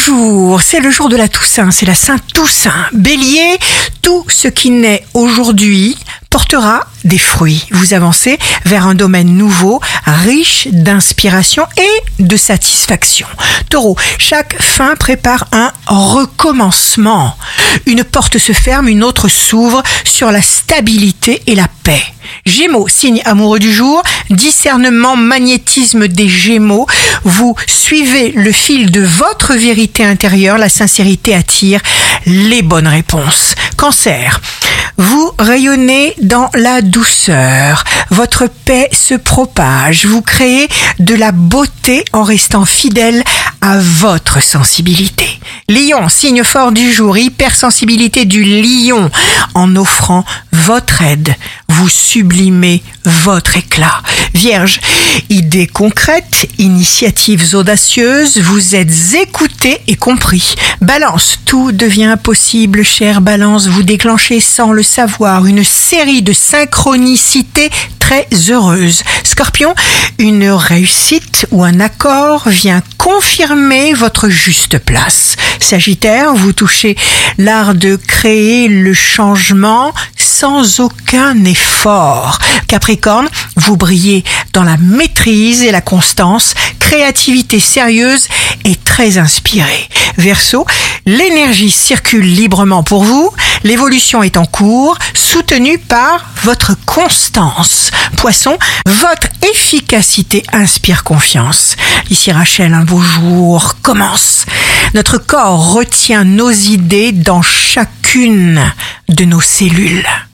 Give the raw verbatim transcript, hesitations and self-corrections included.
Bonjour, c'est le jour de la Toussaint, c'est la Saint-Toussaint. Bélier, tout ce qui naît aujourd'hui portera des fruits. Vous avancez vers un domaine nouveau, riche d'inspiration et de satisfaction. Taureau, chaque fin prépare un recommencement. Une porte se ferme, une autre s'ouvre sur la stabilité et la paix. Gémeaux, signe amoureux du jour, discernement, magnétisme des Gémeaux. Vous suivez le fil de votre vérité intérieure, la sincérité attire les bonnes réponses. Cancer, vous rayonnez dans la douceur, votre paix se propage, vous créez de la beauté en restant fidèle à votre sensibilité. Lion, signe fort du jour, hypersensibilité du lion, en offrant votre aide, vous sublimez votre éclat. Vierge, idées concrètes, initiatives audacieuses, vous êtes écouté et compris. Balance, tout devient possible, chère Balance, vous déclenchez sans le savoir une série de synchronicités très heureuses. Scorpion, une réussite ou un accord vient confirmer votre juste place. Sagittaire, vous touchez l'art de créer le changement sans aucun effort. Capricorne, vous brillez dans la maîtrise et la constance, créativité sérieuse et très inspirée. Verseau, l'énergie circule librement pour vous, l'évolution est en cours, soutenue par votre constance. Poisson, votre efficacité inspire confiance. Ici Rachel, un beau jour commence. Notre corps retient nos idées dans chacune de nos cellules.